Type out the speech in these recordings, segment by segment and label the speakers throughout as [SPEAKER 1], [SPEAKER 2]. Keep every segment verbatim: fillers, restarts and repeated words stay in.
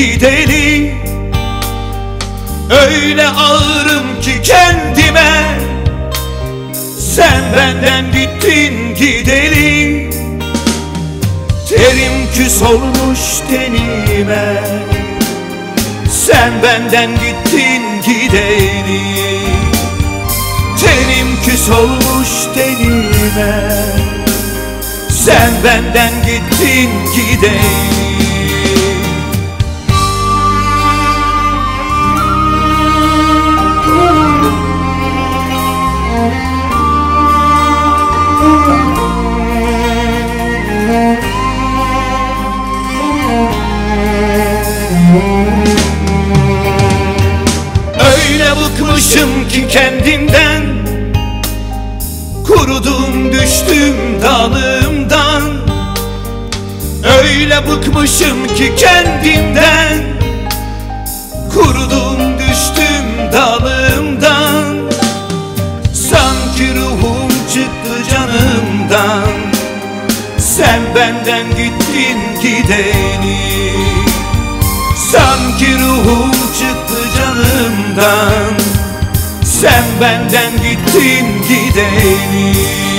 [SPEAKER 1] gideli. Öyle ağırım ki kendime, sen benden gittin gideli. Terim küs olmuş tenime, sen benden gittin gideli. Terim küs olmuş tenime, sen benden gittin gideli. Öyle bıkmışım ki kendimden, kurudum düştüm dalımdan. Öyle bıkmışım ki kendimden, kurudum düştüm dalımdan. Sanki ruhum çıktı canımdan, sen benden gittin gideli. Sanki ruhum çıktı canımdan, sen benden gittin gideli.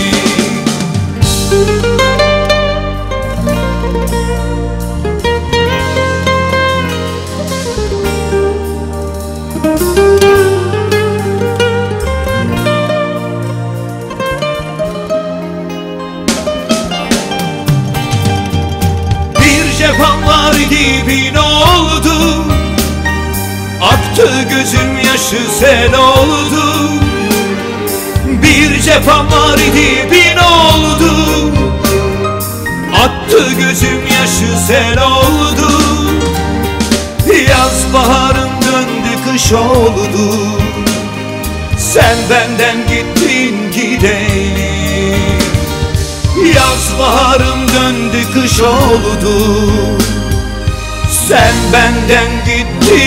[SPEAKER 1] Bir cefam var gibi ne oldu? Aktı gözüm yaşı sel oldu. Bir cefam var idi ne oldu? Attı gözüm yaşı sel oldu. Yaz baharım döndü kış oldu, sen benden gittin gideli. Yaz baharım döndü kış oldu, sen benden gittin